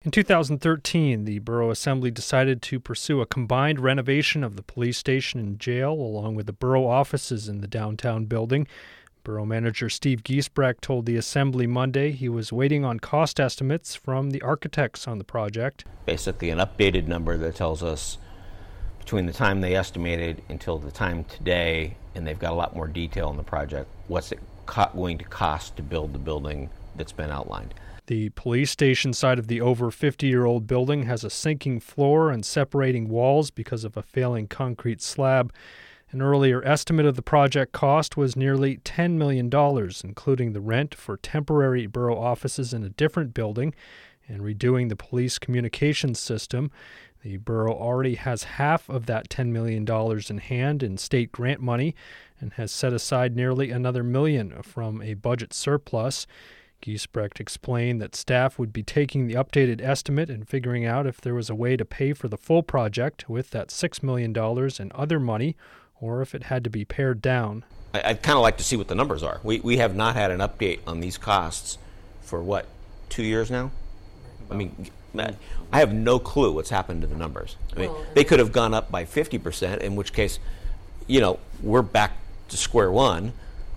In 2013, the Borough Assembly decided to pursue a combined renovation of the police station and jail, along with the borough offices in the downtown building. Borough Manager Steve Giesbrecht told the Assembly Monday he was waiting on cost estimates from the architects on the project. Basically an updated number that tells us between the time they estimated until the time today, and they've got a lot more detail on the project, what's it going to cost to build the building that's been outlined. The police station side of the over 50-year-old building has a sinking floor and separating walls because of a failing concrete slab. An earlier estimate of the project cost was nearly $10 million, including the rent for temporary borough offices in a different building and redoing the police communications system. The borough already has half of that $10 million in hand in state grant money and has set aside nearly another $1 million from a budget surplus. Giesbrecht explained that staff would be taking the updated estimate and figuring out if there was a way to pay for the full project with that $6 million and other money, or if it had to be pared down. I'd kind of like to see what the numbers are. We have not had an update on these costs for, 2 years now? I mean, I have no clue what's happened to the numbers. I mean, they could have gone up by 50%, in which case, we're back to square one,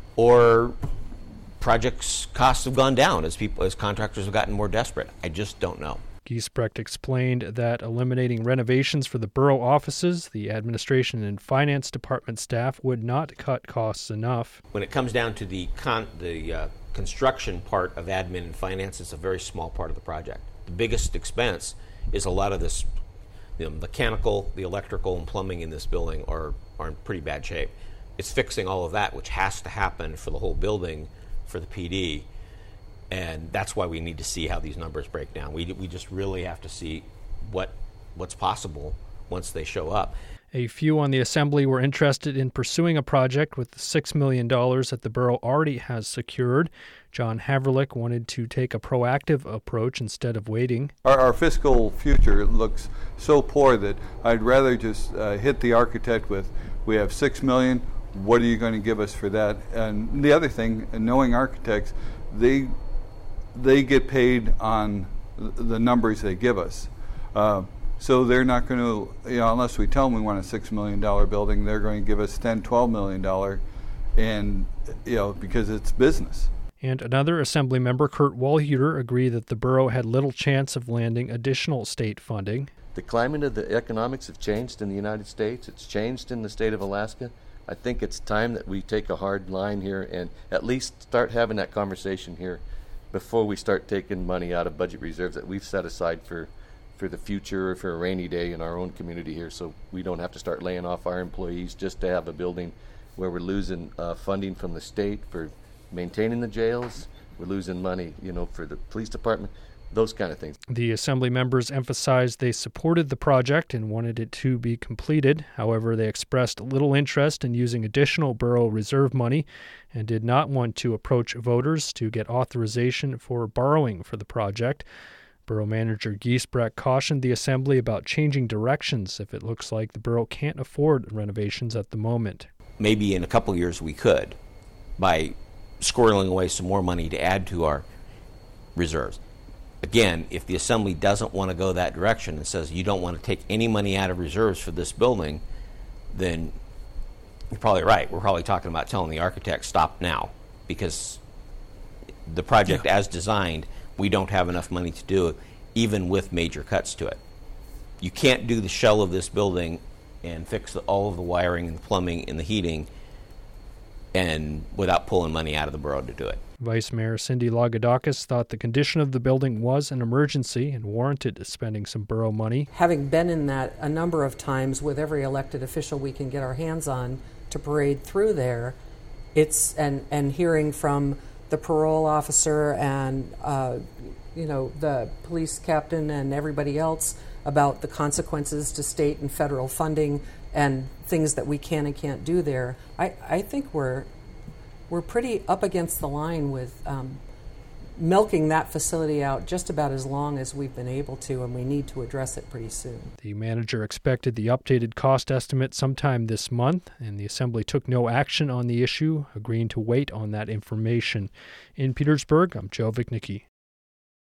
or projects costs have gone down as contractors have gotten more desperate. I just don't know. Giesbrecht explained that eliminating renovations for the borough offices, the administration and finance department staff would not cut costs enough. When it comes down to the construction part of admin and finance, it's a very small part of the project. The biggest expense is a lot of this, the mechanical, the electrical, and plumbing in this building are in pretty bad shape. It's fixing all of that, which has to happen for the whole building for the PD, and that's why we need to see how these numbers break down. We just really have to see what's possible once they show up. A few on the Assembly were interested in pursuing a project with the $6 million that the borough already has secured. John Haverlick wanted to take a proactive approach instead of waiting. Our fiscal future looks so poor that I'd rather just hit the architect with, we have $6 million, what are you going to give us for that? And the other thing, knowing architects, they get paid on the numbers they give us. So they're not going to, unless we tell them we want a $6 million building, they're going to give us $10, $12 million, and because it's business. And another Assembly member, Kurt Walhuter, agreed that the borough had little chance of landing additional state funding. The climate of the economics have changed in the United States. It's changed in the state of Alaska. I think it's time that we take a hard line here and at least start having that conversation here before we start taking money out of budget reserves that we've set aside for the future or for a rainy day in our own community here, so we don't have to start laying off our employees just to have a building where we're losing funding from the state for maintaining the jails. We're losing money, for the police department, those kind of things. The Assembly members emphasized they supported the project and wanted it to be completed. However, they expressed little interest in using additional borough reserve money and did not want to approach voters to get authorization for borrowing for the project. Borough Manager Giesbrecht cautioned the Assembly about changing directions if it looks like the borough can't afford renovations at the moment. Maybe in a couple of years we could, by squirreling away some more money to add to our reserves. Again, if the Assembly doesn't want to go that direction and says you don't want to take any money out of reserves for this building, then you're probably right. We're probably talking about telling the architect stop now, because the project as designed, we don't have enough money to do it, even with major cuts to it. You can't do the shell of this building and fix all of the wiring and the plumbing and the heating and without pulling money out of the borough to do it. Vice Mayor Cindy Lagodakis thought the condition of the building was an emergency and warranted spending some borough money. Having been in that a number of times with every elected official we can get our hands on to parade through there, it's and hearing from the parole officer and the police captain and everybody else about the consequences to state and federal funding and things that we can and can't do there. I think we're pretty up against the line with milking that facility out just about as long as we've been able to, and we need to address it pretty soon. The manager expected the updated cost estimate sometime this month, and the Assembly took no action on the issue, agreeing to wait on that information. In Petersburg, I'm Joe Vichnicki.